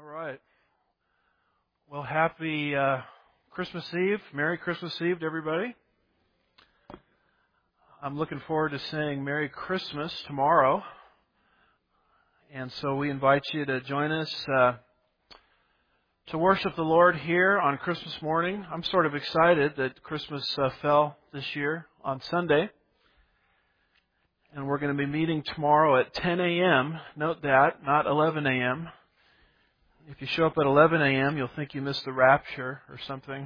All right. Well, happy Christmas Eve. Merry Christmas Eve to everybody. I'm looking forward to saying Merry Christmas tomorrow. And so we invite you to join us to worship the Lord here on Christmas morning. I'm sort of excited that Christmas fell this year on Sunday. And we're going to be meeting tomorrow at 10 a.m. Note that, not 11 a.m. If you show up at 11 a.m., you'll think you missed the rapture or something.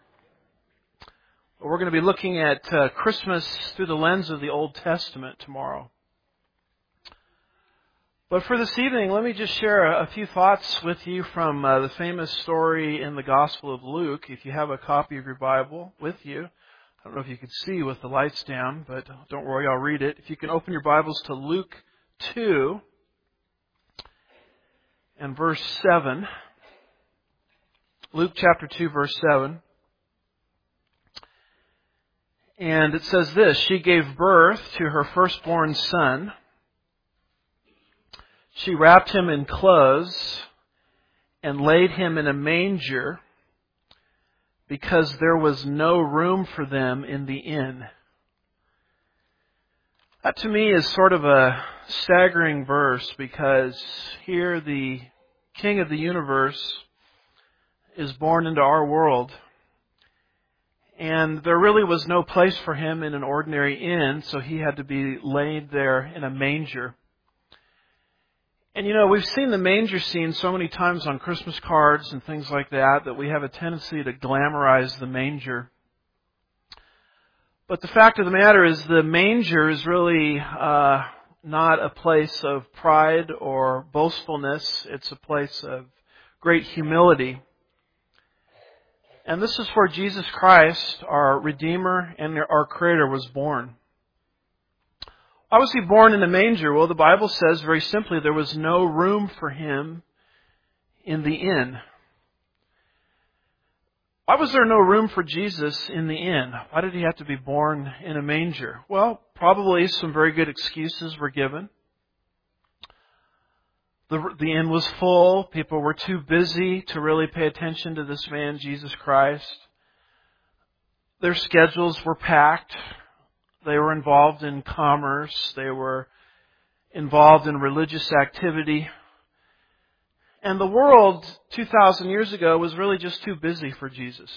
But we're going to be looking at Christmas through the lens of the Old Testament tomorrow. But for this evening, let me just share a few thoughts with you from the famous story in the Gospel of Luke. If you have a copy of your Bible with you, I don't know if you can see with the lights down, but don't worry, I'll read it. If you can open your Bibles to Luke 2 and verse 7. Luke chapter 2, verse 7. And it says this: she gave birth to her firstborn son. She wrapped him in clothes and laid him in a manger because there was no room for them in the inn. That to me is sort of a staggering verse, because here the King of the universe is born into our world. And there really was no place for him in an ordinary inn, so he had to be laid there in a manger. And you know, we've seen the manger scene so many times on Christmas cards and things like that, that we have a tendency to glamorize the manger. But the fact of the matter is, the manger is really not a place of pride or boastfulness. It's a place of great humility. And this is where Jesus Christ, our Redeemer and our Creator, was born. Why was He born in a manger? Well, the Bible says very simply there was no room for Him in the inn. Why was there no room for Jesus in the inn? Why did He have to be born in a manger? Well, probably some very good excuses were given. The inn was full. People were too busy to really pay attention to this man, Jesus Christ. Their schedules were packed. They were involved in commerce. They were involved in religious activity. And the world 2,000 years ago was really just too busy for Jesus.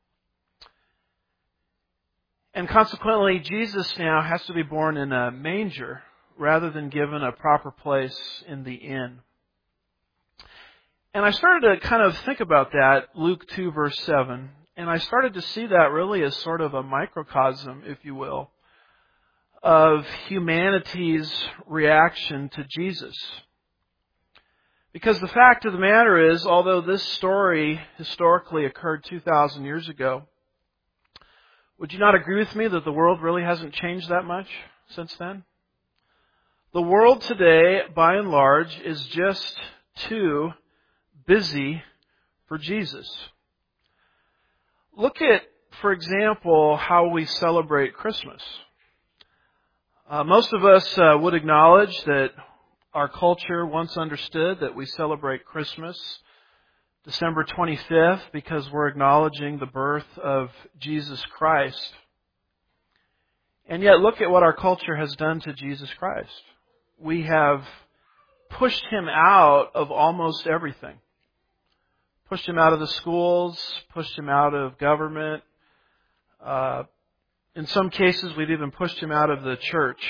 And consequently, Jesus now has to be born in a manger rather than given a proper place in the inn. And I started to kind of think about that, Luke 2 verse 7, and I started to see that really as sort of a microcosm, if you will, of humanity's reaction to Jesus. Because the fact of the matter is, although this story historically occurred 2,000 years ago, would you not agree with me that the world really hasn't changed that much since then? The world today, by and large, is just too busy for Jesus. Look at, for example, how we celebrate Christmas. Most of us would acknowledge that our culture once understood that we celebrate Christmas December 25th because we're acknowledging the birth of Jesus Christ. And yet look at what our culture has done to Jesus Christ. We have pushed Him out of almost everything. Pushed Him out of the schools, pushed Him out of government. In some cases, we've even pushed Him out of the church.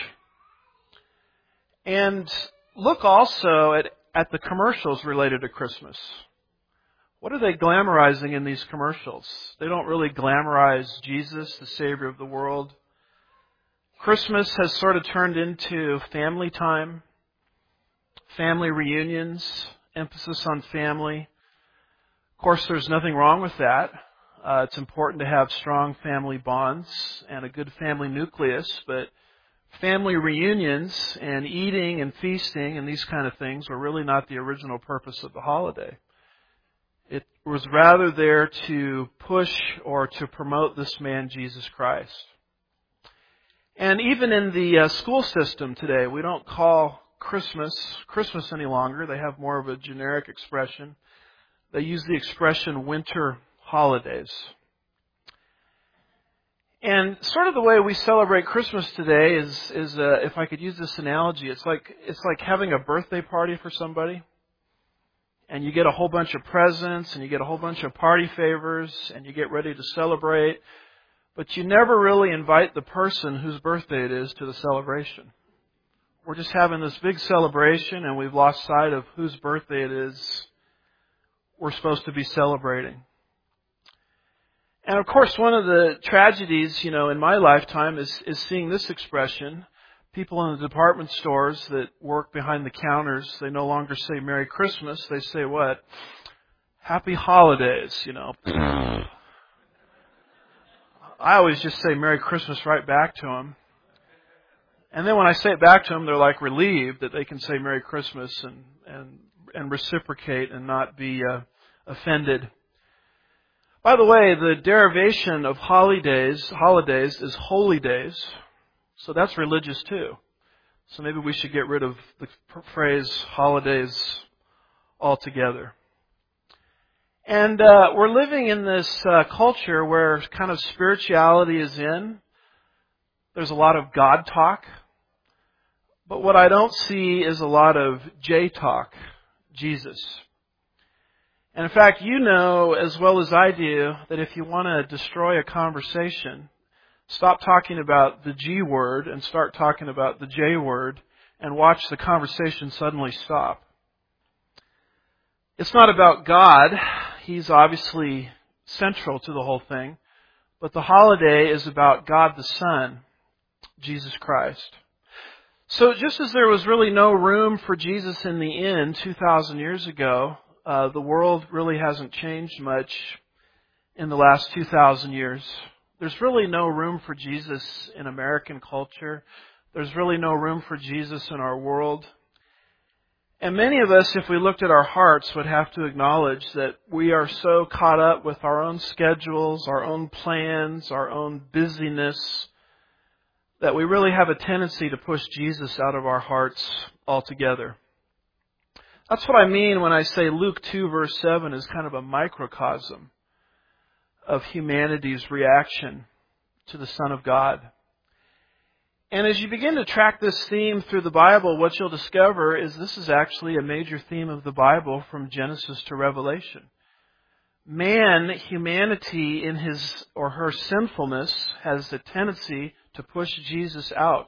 And look also at the commercials related to Christmas. What are they glamorizing in these commercials? They don't really glamorize Jesus, the Savior of the world. Christmas has sort of turned into family time, family reunions, emphasis on family. Of course, there's nothing wrong with that. It's important to have strong family bonds and a good family nucleus, but family reunions and eating and feasting and these kind of things were really not the original purpose of the holiday. It was rather there to push or to promote this man, Jesus Christ. And even in the school system today, we don't call Christmas any longer. They have more of a generic expression. They use the expression winter holidays. And sort of the way we celebrate Christmas today is if I could use this analogy, it's like having a birthday party for somebody. And you get a whole bunch of presents, and you get a whole bunch of party favors, and you get ready to celebrate. But you never really invite the person whose birthday it is to the celebration. We're just having this big celebration, and we've lost sight of whose birthday it is we're supposed to be celebrating. And of course, one of the tragedies, in my lifetime is seeing this expression. People in the department stores that work behind the counters, they no longer say Merry Christmas. They say what? Happy Holidays, I always just say Merry Christmas right back to them. And then when I say it back to them, they're like relieved that they can say Merry Christmas and reciprocate and not be offended. By the way, the derivation of holidays is holy days. So that's religious too. So maybe we should get rid of the phrase holidays altogether. And we're living in this culture where kind of spirituality is in. There's a lot of God talk. But what I don't see is a lot of J talk, Jesus. And in fact, you know as well as I do that if you want to destroy a conversation, stop talking about the G word and start talking about the J word and watch the conversation suddenly stop. It's not about God. He's obviously central to the whole thing. But the holiday is about God the Son, Jesus Christ. So just as there was really no room for Jesus in the inn 2,000 years ago, the world really hasn't changed much in the last 2,000 years. There's really no room for Jesus in American culture. There's really no room for Jesus in our world. And many of us, if we looked at our hearts, would have to acknowledge that we are so caught up with our own schedules, our own plans, our own busyness, that we really have a tendency to push Jesus out of our hearts altogether. That's what I mean when I say Luke 2 verse 7 is kind of a microcosm of humanity's reaction to the Son of God. And as you begin to track this theme through the Bible, what you'll discover is this is actually a major theme of the Bible from Genesis to Revelation. Man, humanity in his or her sinfulness has a tendency to push Jesus out.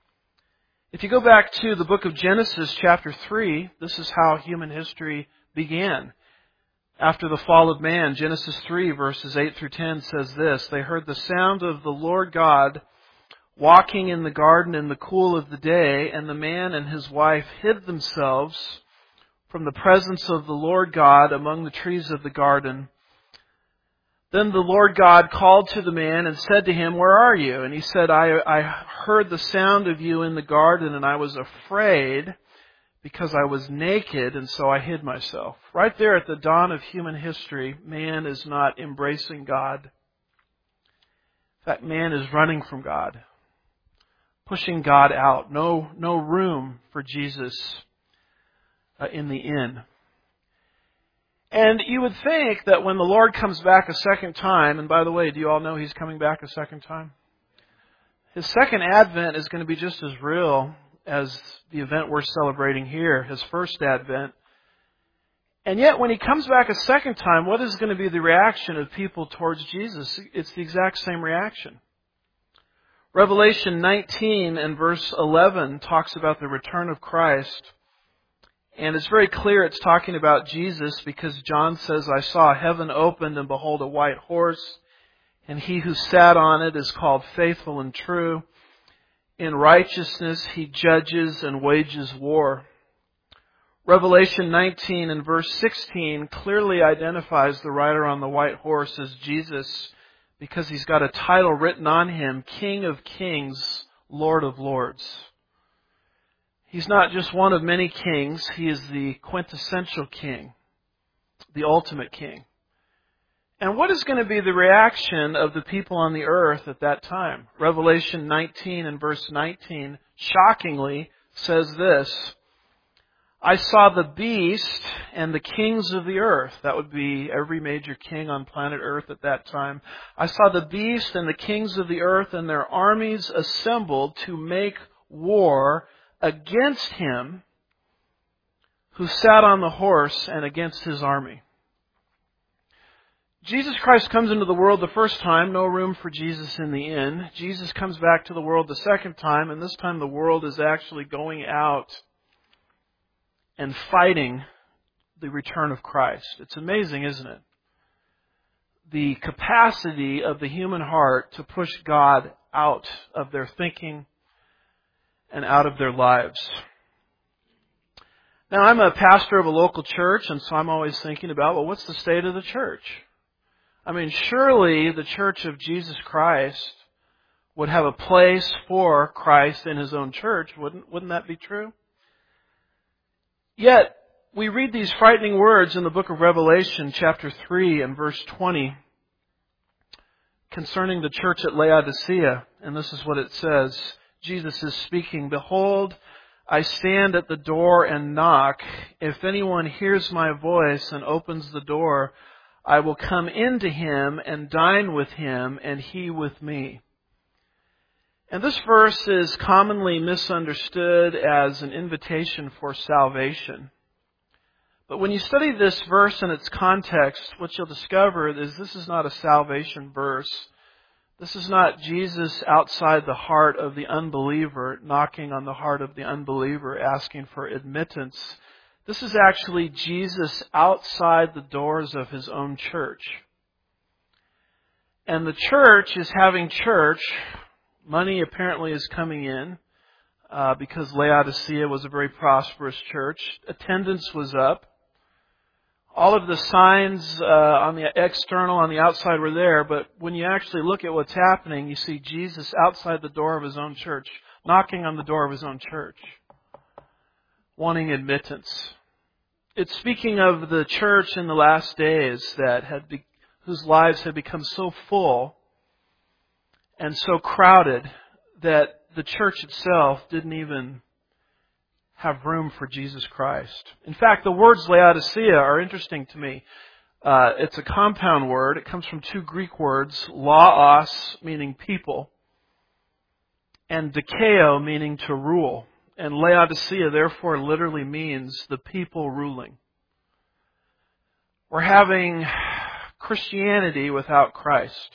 If you go back to the book of Genesis chapter 3, this is how human history began. After the fall of man, Genesis 3 verses 8 through 10 says this, "They heard the sound of the Lord God walking in the garden in the cool of the day, and the man and his wife hid themselves from the presence of the Lord God among the trees of the garden. Then the Lord God called to the man and said to him, 'Where are you?' And he said, I heard the sound of you in the garden, and I was afraid because I was naked, and so I hid myself." Right there at the dawn of human history, man is not embracing God. In fact, man is running from God, pushing God out. No room for Jesus in the inn. And you would think that when the Lord comes back a second time, and by the way, do you all know He's coming back a second time? His second advent is going to be just as real as the event we're celebrating here, His first advent. And yet when He comes back a second time, what is going to be the reaction of people towards Jesus? It's the exact same reaction. Revelation 19 and verse 11 talks about the return of Christ. And it's very clear it's talking about Jesus because John says, "I saw heaven opened and behold a white horse, and he who sat on it is called Faithful and True. In righteousness he judges and wages war." Revelation 19 and verse 16 clearly identifies the rider on the white horse as Jesus because he's got a title written on him, King of Kings, Lord of Lords. He's not just one of many kings. He is the quintessential king, the ultimate king. And what is going to be the reaction of the people on the earth at that time? Revelation 19 and verse 19 shockingly says this, "I saw the beast and the kings of the earth. That would be every major king on planet Earth at that time. I saw the beast and the kings of the earth and their armies assembled to make war against him who sat on the horse and against his army. Jesus Christ comes into the world the first time, no room for Jesus in the inn. Jesus comes back to the world the second time, and this time the world is actually going out and fighting the return of Christ. It's amazing, isn't it? The capacity of the human heart to push God out of their thinking and out of their lives. Now, I'm a pastor of a local church, and so I'm always thinking about, well, what's the state of the church? I mean, surely the Church of Jesus Christ would have a place for Christ in His own church. Wouldn't that be true? Yet, we read these frightening words in the book of Revelation, chapter 3 and verse 20, concerning the church at Laodicea. And this is what it says. Jesus is speaking, "Behold, I stand at the door and knock. If anyone hears my voice and opens the door, I will come into him and dine with him, and he with me." And this verse is commonly misunderstood as an invitation for salvation. But when you study this verse in its context, what you'll discover is this is not a salvation verse. This is not Jesus outside the heart of the unbeliever, knocking on the heart of the unbeliever, asking for admittance. This is actually Jesus outside the doors of His own church. And the church is having church. Money apparently is coming in because Laodicea was a very prosperous church. Attendance was up. All of the signs on the external, on the outside were there, but when you actually look at what's happening, you see Jesus outside the door of His own church, knocking on the door of His own church, wanting admittance. It's speaking of the church in the last days whose lives had become so full and so crowded that the church itself didn't even have room for Jesus Christ. In fact, the words Laodicea are interesting to me. It's a compound word. It comes from two Greek words, laos, meaning people, and dikeo, meaning to rule. And Laodicea, therefore, literally means the people ruling. We're having Christianity without Christ.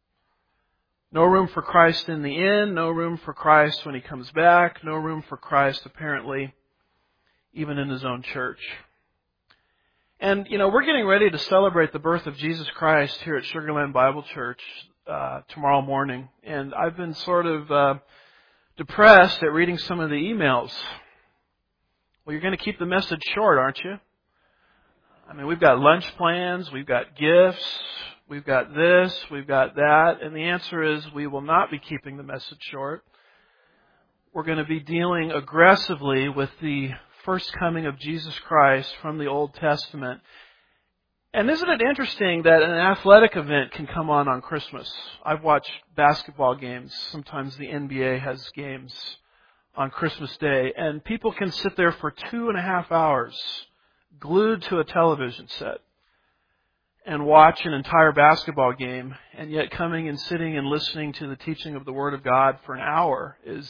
No room for Christ in the inn, no room for Christ when He comes back, no room for Christ, apparently, even in His own church. And, we're getting ready to celebrate the birth of Jesus Christ here at Sugarland Bible Church tomorrow morning. And I've been sort of depressed at reading some of the emails. Well, you're going to keep the message short, aren't you? I mean, we've got lunch plans, we've got gifts, we've got this, we've got that. And the answer is we will not be keeping the message short. We're going to be dealing aggressively with the first coming of Jesus Christ from the Old Testament. And isn't it interesting that an athletic event can come on Christmas? I've watched basketball games. Sometimes the NBA has games on Christmas Day. And people can sit there for 2.5 hours glued to a television set and watch an entire basketball game. And yet coming and sitting and listening to the teaching of the Word of God for an hour is,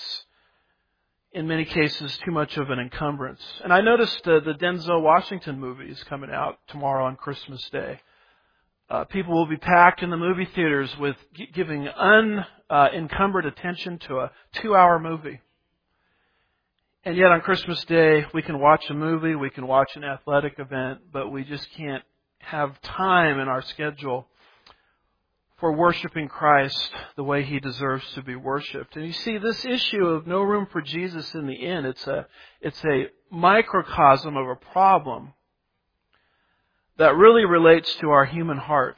in many cases, too much of an encumbrance. And I noticed the Denzel Washington movie is coming out tomorrow on Christmas Day. People will be packed in the movie theaters with giving unencumbered attention to a 2-hour movie. And yet on Christmas Day, we can watch a movie, we can watch an athletic event, but we just can't have time in our schedule for worshiping Christ the way He deserves to be worshiped. And you see, this issue of no room for Jesus in the inn, it's a microcosm of a problem that really relates to our human hearts.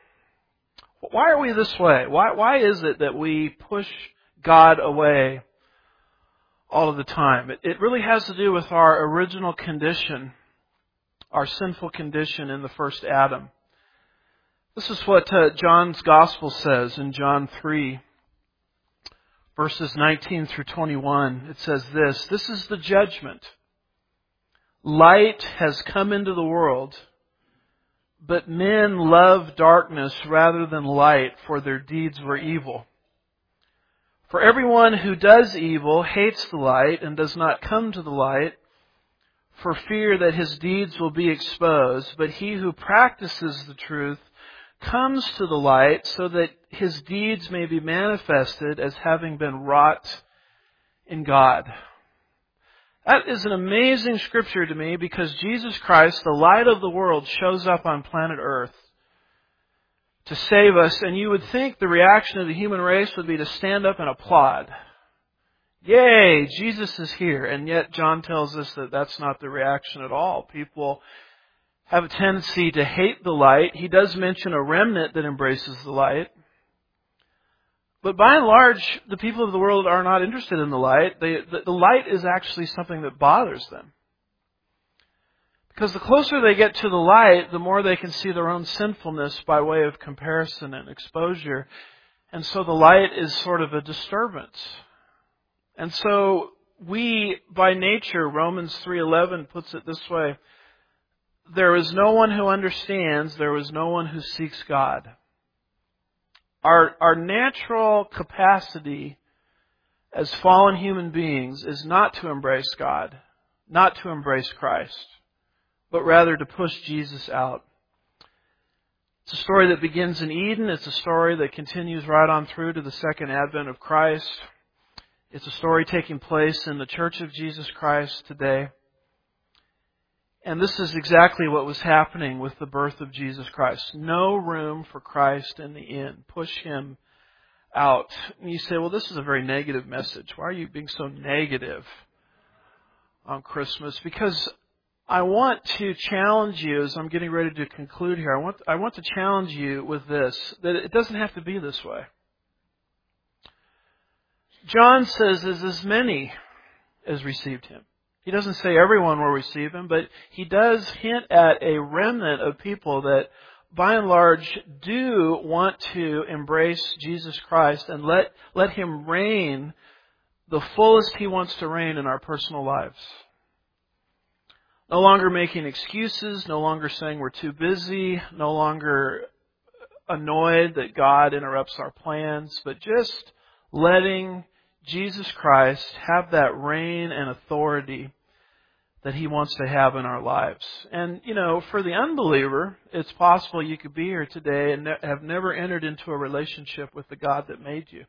Why are we this way? Why is it that we push God away all of the time? It really has to do with our original condition, our sinful condition in the first Adam. This is what John's Gospel says in John 3, verses 19 through 21. It says this: "This is the judgment. Light has come into the world, but men love darkness rather than light, for their deeds were evil. For everyone who does evil hates the light and does not come to the light, for fear that his deeds will be exposed. But he who practices the truth comes to the light, so that his deeds may be manifested as having been wrought in God. That is an amazing scripture to me, because Jesus Christ, the light of the world, shows up on planet Earth to save us, and you would think the reaction of the human race would be to stand up and applaud. Yay, Jesus is here. And yet John tells us that that's not the reaction at all. People have a tendency to hate the light. He does mention a remnant that embraces the light. But by and large, the people of the world are not interested in the light. The light is actually something that bothers them. Because the closer they get to the light, the more they can see their own sinfulness by way of comparison and exposure. And so the light is sort of a disturbance. And so we, by nature, Romans 3:11 puts it this way: there is no one who understands, there is no one who seeks God. Our natural capacity as fallen human beings is not to embrace God, not to embrace Christ, but rather to push Jesus out. It's a story that begins in Eden. It's a story that continues right on through to the second advent of Christ. It's a story taking place in the Church of Jesus Christ today. And this is exactly what was happening with the birth of Jesus Christ. No room for Christ in the inn. Push Him out. And you say, well, this is a very negative message. Why are you being so negative on Christmas? Because I want to challenge you, as I'm getting ready to conclude here, I want to challenge you with this, that it doesn't have to be this way. John says, as many as received Him. He doesn't say everyone will receive Him, but he does hint at a remnant of people that, by and large, do want to embrace Jesus Christ and let Him reign the fullest He wants to reign in our personal lives. No longer making excuses, no longer saying we're too busy, no longer annoyed that God interrupts our plans, but just letting Jesus Christ have that reign and authority that He wants to have in our lives. And, for the unbeliever, it's possible you could be here today and have never entered into a relationship with the God that made you.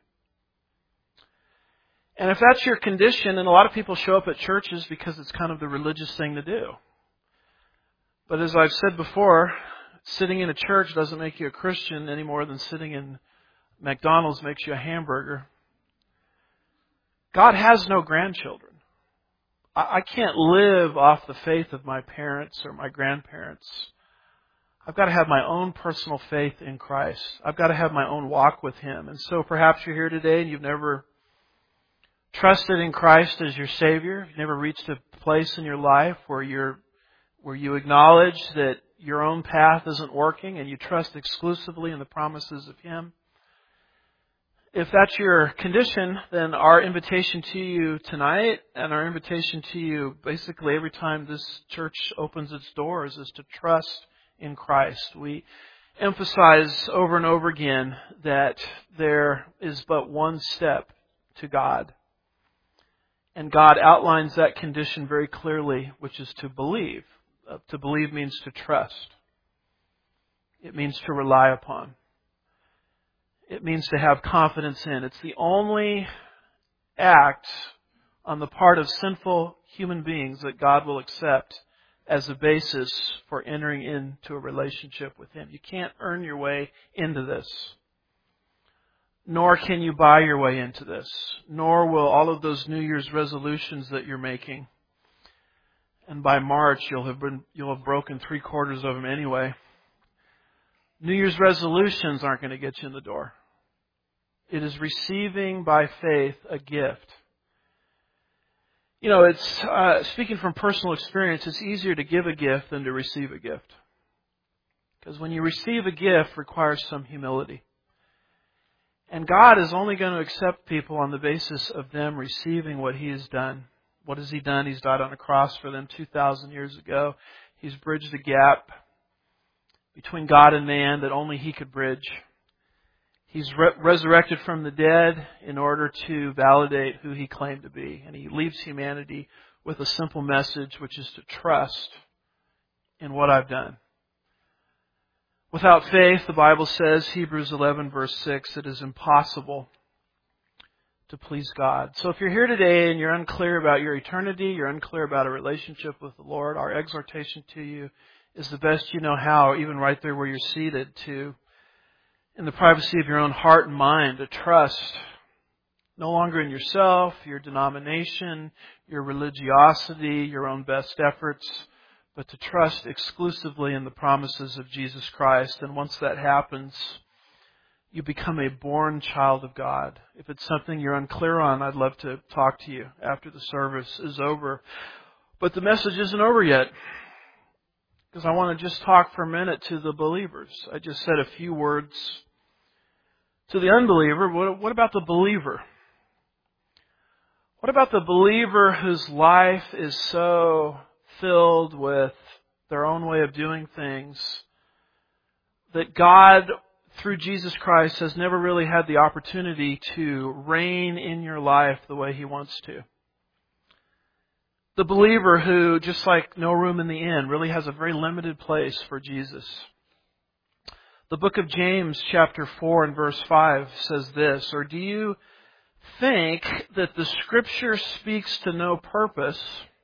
And if that's your condition, and a lot of people show up at churches because it's kind of the religious thing to do. But as I've said before, sitting in a church doesn't make you a Christian any more than sitting in McDonald's makes you a hamburger. God has no grandchildren. I can't live off the faith of my parents or my grandparents. I've got to have my own personal faith in Christ. I've got to have my own walk with Him. And so perhaps you're here today and you've never trusted in Christ as your Savior. You've never reached a place in your life where you acknowledge that your own path isn't working and you trust exclusively in the promises of Him. If that's your condition, then our invitation to you tonight and our invitation to you basically every time this church opens its doors is to trust in Christ. We emphasize over and over again that there is but one step to God. And God outlines that condition very clearly, which is to believe. To believe means to trust. It means to rely upon. It means to have confidence in. It's the only act on the part of sinful human beings that God will accept as a basis for entering into a relationship with Him. You can't earn your way into this. Nor can you buy your way into this. Nor will all of those New Year's resolutions that you're making. And by March, you'll have broken 3/4 of them anyway. New Year's resolutions aren't going to get you in the door. It is receiving by faith a gift. It's speaking from personal experience, it's easier to give a gift than to receive a gift. Because when you receive a gift, it requires some humility. And God is only going to accept people on the basis of them receiving what He has done What has He done? He's died on a cross for them 2,000 years ago. He's bridged the gap between God and man that only He could bridge. He's resurrected from the dead in order to validate who He claimed to be. And He leaves humanity with a simple message, which is to trust in what I've done. Without faith, the Bible says, Hebrews 11 verse 6, it is impossible to please God. So if you're here today and you're unclear about your eternity, you're unclear about a relationship with the Lord, our exhortation to you is the best you know how, even right there where you're seated, to, in the privacy of your own heart and mind, to trust no longer in yourself, your denomination, your religiosity, your own best efforts, but to trust exclusively in the promises of Jesus Christ. And once that happens, you become a born child of God. If it's something you're unclear on, I'd love to talk to you after the service is over. But the message isn't over yet, because I want to just talk for a minute to the believers. I just said a few words to the unbeliever. What about the believer? What about the believer whose life is so filled with their own way of doing things that God, through Jesus Christ, has never really had the opportunity to reign in your life the way He wants to? The believer who, just like no room in the inn, really has a very limited place for Jesus. The book of James, chapter 4 and verse 5 says this, or do you think that the Scripture speaks to no purpose?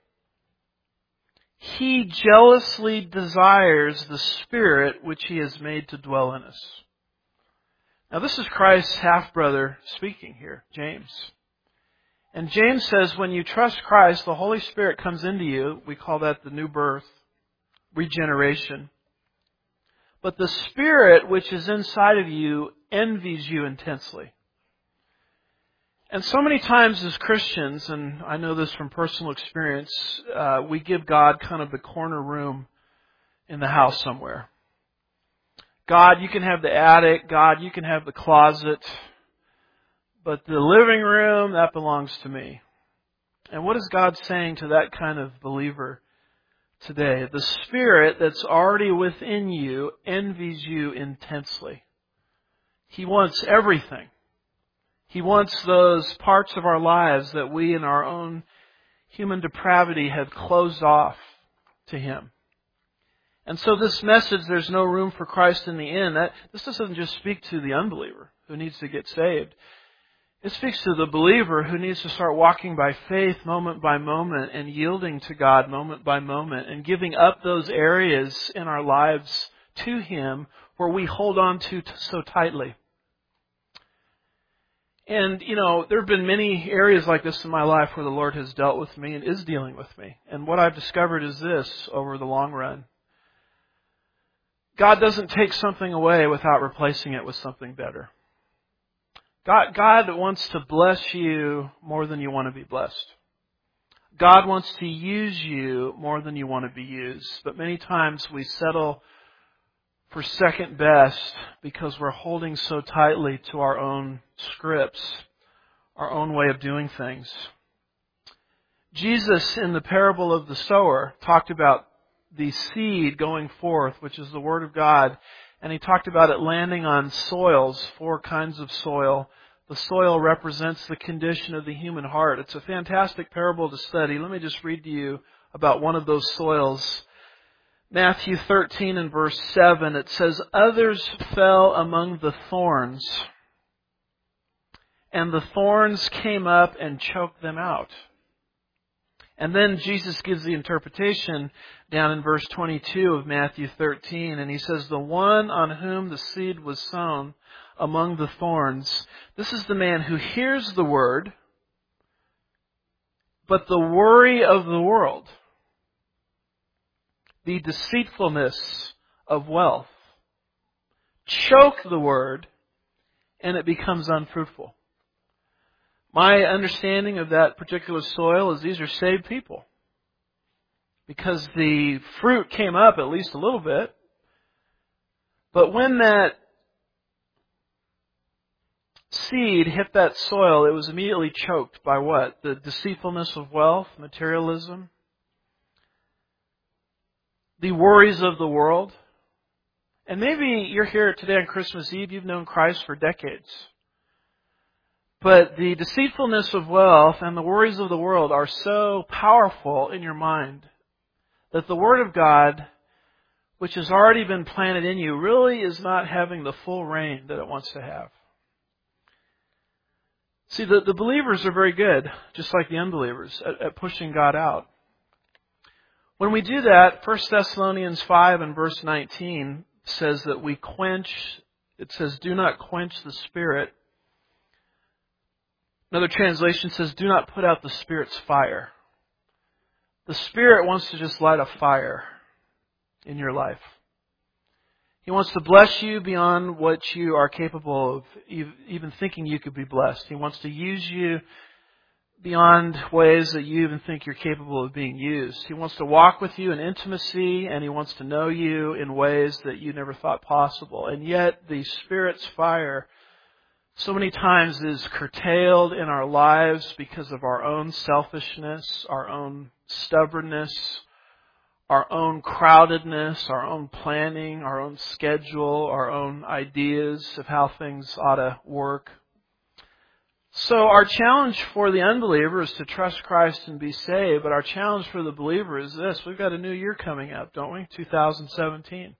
He jealously desires the Spirit which He has made to dwell in us. Now this is Christ's half-brother speaking here, James. And James says when you trust Christ, the Holy Spirit comes into you. We call that the new birth, regeneration. But the Spirit which is inside of you envies you intensely. And so many times as Christians, and I know this from personal experience, we give God kind of the corner room in the house somewhere. God, you can have the attic. God, you can have the closet. But the living room, that belongs to me. And what is God saying to that kind of believer today? The Spirit that's already within you envies you intensely. He wants everything. He wants those parts of our lives that we in our own human depravity have closed off to Him. And so this message, there's no room for Christ in the inn, this doesn't just speak to the unbeliever who needs to get saved. It speaks to the believer who needs to start walking by faith moment by moment and yielding to God moment by moment and giving up those areas in our lives to Him where we hold on to so tightly. And, there have been many areas like this in my life where the Lord has dealt with me and is dealing with me. And what I've discovered is this over the long run. God doesn't take something away without replacing it with something better. God wants to bless you more than you want to be blessed. God wants to use you more than you want to be used. But many times we settle for second best because we're holding so tightly to our own scripts, our own way of doing things. Jesus, in the parable of the sower, talked about the seed going forth, which is the Word of God, and He talked about it landing on soils, 4 kinds of soil. The soil represents the condition of the human heart. It's a fantastic parable to study. Let me just read to you about one of those soils. Matthew 13 and verse 7, it says, others fell among the thorns, and the thorns came up and choked them out. And then Jesus gives the interpretation down in verse 22 of Matthew 13, and He says, the one on whom the seed was sown among the thorns, this is the man who hears the word, but the worry of the world, the deceitfulness of wealth, choke the word, and it becomes unfruitful. My understanding of that particular soil is these are saved people. Because the fruit came up at least a little bit. But when that seed hit that soil, it was immediately choked by what? The deceitfulness of wealth, materialism, the worries of the world. And maybe you're here today on Christmas Eve, you've known Christ for decades. But the deceitfulness of wealth and the worries of the world are so powerful in your mind that the Word of God, which has already been planted in you, really is not having the full reign that it wants to have. See, the believers are very good, just like the unbelievers, at pushing God out. When we do that, 1 Thessalonians 5 and verse 19 says that we quench, it says, do not quench the Spirit. Another translation says, do not put out the Spirit's fire. The Spirit wants to just light a fire in your life. He wants to bless you beyond what you are capable of even thinking you could be blessed. He wants to use you beyond ways that you even think you're capable of being used. He wants to walk with you in intimacy, and He wants to know you in ways that you never thought possible. And yet, the Spirit's fire so many times is curtailed in our lives because of our own selfishness, our own stubbornness, our own crowdedness, our own planning, our own schedule, our own ideas of how things ought to work. So our challenge for the unbeliever is to trust Christ and be saved, but our challenge for the believer is this. We've got a new year coming up, don't we? 2017.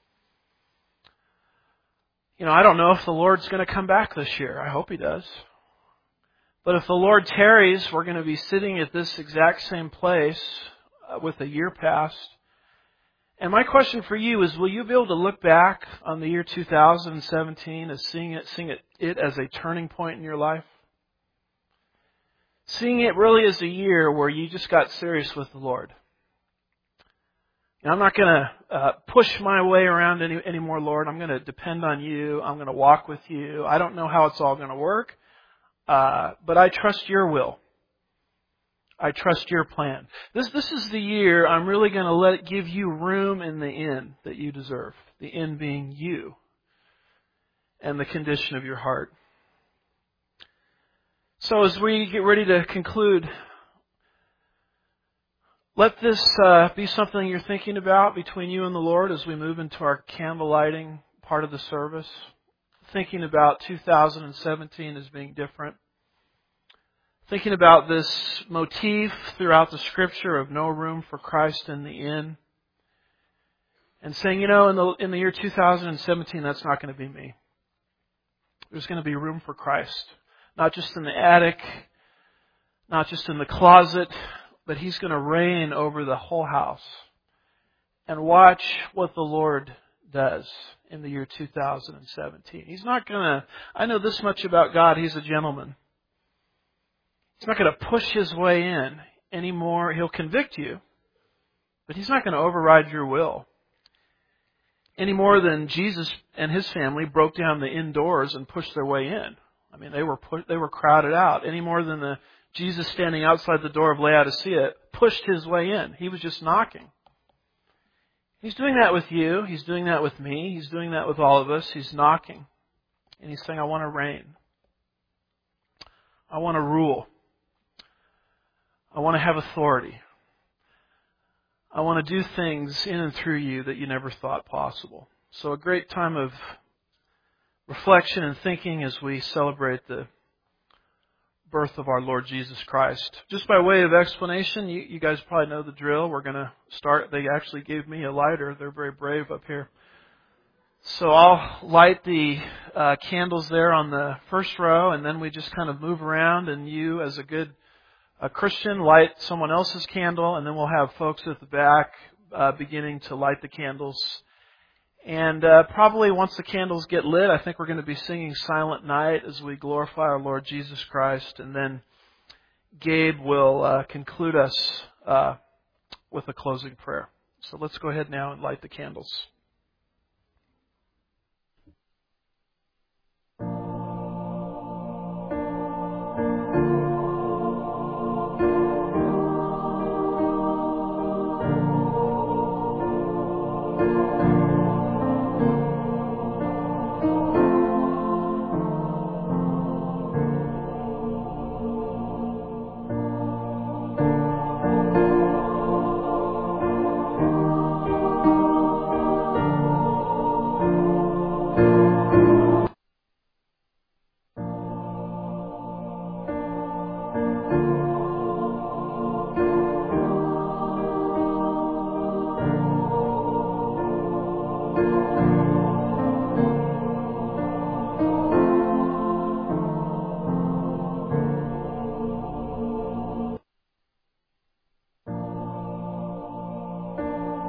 I don't know if the Lord's going to come back this year. I hope He does. But if the Lord tarries, we're going to be sitting at this exact same place with a year past. And my question for you is, will you be able to look back on the year 2017 as seeing it as a turning point in your life? Seeing it really as a year where you just got serious with the Lord. I'm not going to push my way around anymore, Lord. I'm going to depend on You. I'm going to walk with You. I don't know how it's all going to work, but I trust Your will. I trust Your plan. This is the year I'm really going to let it give You room in the inn that You deserve. The inn being You and the condition of your heart. So as we get ready to conclude, let this be something you're thinking about between you and the Lord as we move into our candle lighting part of the service. Thinking about 2017 as being different. Thinking about this motif throughout the Scripture of no room for Christ in the inn. And saying, in the year 2017, that's not going to be me. There's going to be room for Christ. Not just in the attic, not just in the closet, but He's going to reign over the whole house. And watch what the Lord does in the year 2017. He's not going to, I know this much about God, He's a gentleman. He's not going to push His way in anymore. He'll convict you, but He's not going to override your will. Any more than Jesus and His family broke down the indoors and pushed their way in. I mean, they were crowded out. Any more than Jesus standing outside the door of Laodicea pushed His way in. He was just knocking. He's doing that with you. He's doing that with me. He's doing that with all of us. He's knocking. And He's saying, I want to reign. I want to rule. I want to have authority. I want to do things in and through you that you never thought possible. So a great time of reflection and thinking as we celebrate the birth of our Lord Jesus Christ. Just by way of explanation, you guys probably know the drill. We're going to start. They actually gave me a lighter. They're very brave up here. So I'll light the candles there on the first row, and then we just kind of move around, and you, as a good Christian, light someone else's candle, and then we'll have folks at the back beginning to light the candles. And probably once the candles get lit, I think we're going to be singing Silent Night as we glorify our Lord Jesus Christ. And then Gabe will conclude us with a closing prayer. So let's go ahead now and light the candles. Amen.